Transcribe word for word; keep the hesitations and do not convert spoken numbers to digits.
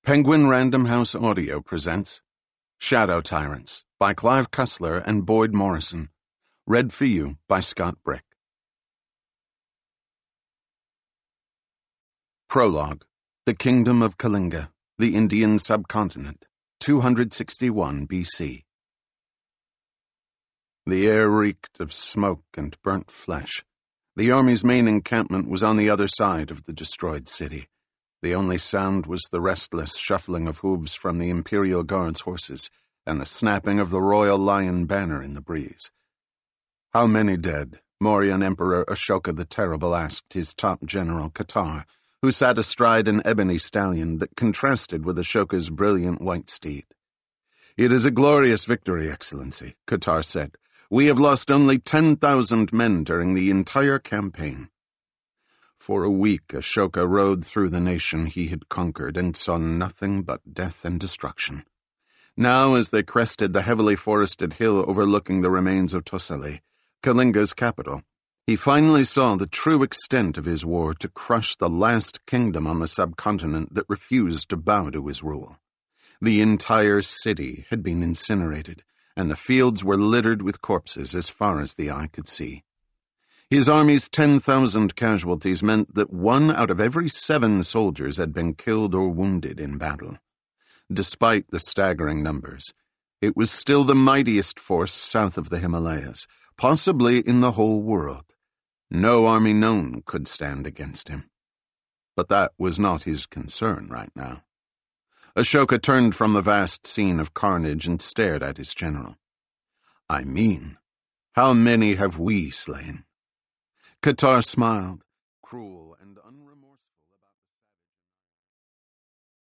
Penguin Random House Audio presents Shadow Tyrants by Clive Cussler and Boyd Morrison. Read for you by Scott Brick. Prologue. The Kingdom of Kalinga, the Indian Subcontinent, two hundred sixty-one B C. The air reeked of smoke and burnt flesh. The army's main encampment was on the other side of the destroyed city. The only sound was the restless shuffling of hooves from the Imperial Guard's horses and the snapping of the Royal Lion banner in the breeze. How many dead? Mauryan Emperor Ashoka the Terrible asked his top general, Qatar, who sat astride an ebony stallion that contrasted with Ashoka's brilliant white steed. "It is a glorious victory, Excellency," Qatar said. "We have lost only ten thousand men during the entire campaign." For a week, Ashoka rode through the nation he had conquered and saw nothing but death and destruction. Now, as they crested the heavily forested hill overlooking the remains of Tosali, Kalinga's capital, he finally saw the true extent of his war to crush the last kingdom on the subcontinent that refused to bow to his rule. The entire city had been incinerated, and the fields were littered with corpses as far as the eye could see. His army's ten thousand casualties meant that one out of every seven soldiers had been killed or wounded in battle. Despite the staggering numbers, it was still the mightiest force south of the Himalayas, possibly in the whole world. No army known could stand against him. But that was not his concern right now. Ashoka turned from the vast scene of carnage and stared at his general. "I mean, how many have we slain?" Qatar smiled, cruel and un-